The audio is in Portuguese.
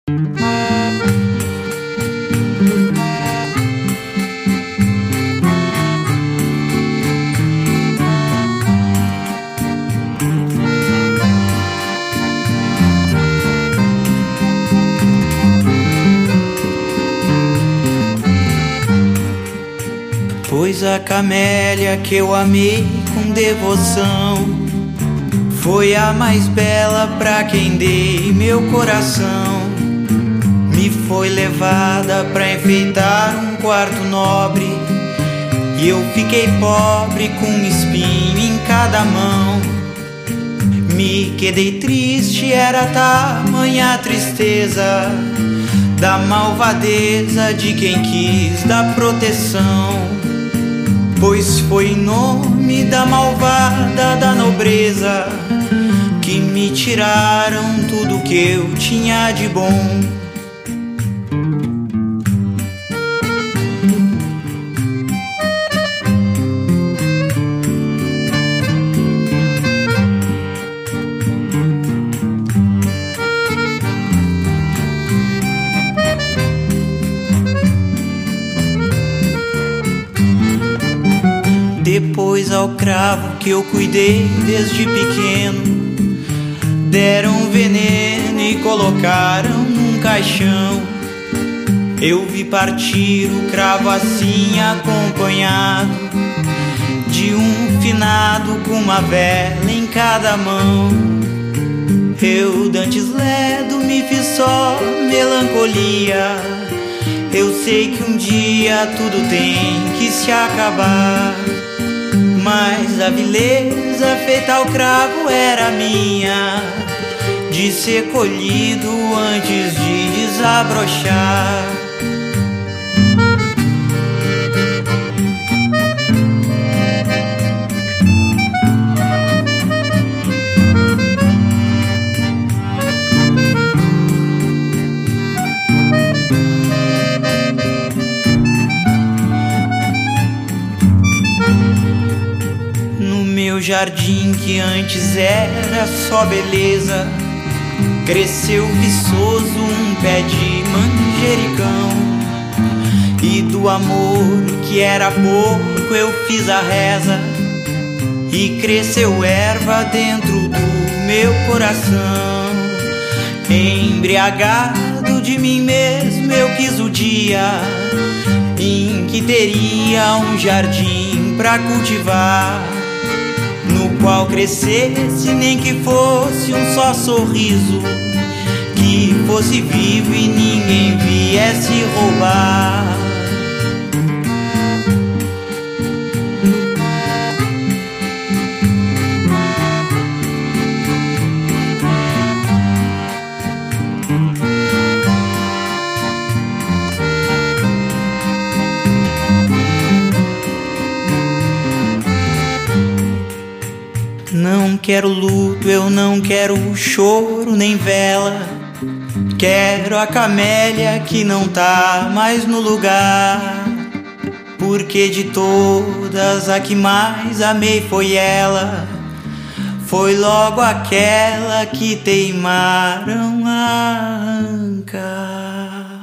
Pois a camélia que eu amei com devoção foi a mais bela pra quem dei meu coração. Me foi levada pra enfeitar um quarto nobre, e eu fiquei pobre com um espinho em cada mão. Me quedei triste, era tamanha a tristeza da malvadeza de quem quis dar proteção. Pois foi em nome da malvada da nobreza que me tiraram tudo que eu tinha de bom. Depois ao cravo que eu cuidei desde pequeno, deram veneno e colocaram num caixão. Eu vi partir o cravo assim acompanhado de um finado com uma vela em cada mão. Eu dantes ledo me fiz só melancolia. Eu sei que um dia tudo tem que se acabar, mas a vileza feita ao cravo era minha, de ser colhido antes de desabrochar. Meu jardim que antes era só beleza, cresceu viçoso um pé de manjericão. E do amor que era pouco eu fiz a reza, e cresceu erva dentro do meu coração. Embriagado de mim mesmo eu quis o dia em que teria um jardim pra cultivar, no qual crescesse nem que fosse um só sorriso, que fosse vivo e ninguém viesse roubar. Não quero luto, eu não quero choro nem vela. Quero a camélia que não tá mais no lugar, porque de todas a que mais amei foi ela. Foi logo aquela que teimaram a arrancar.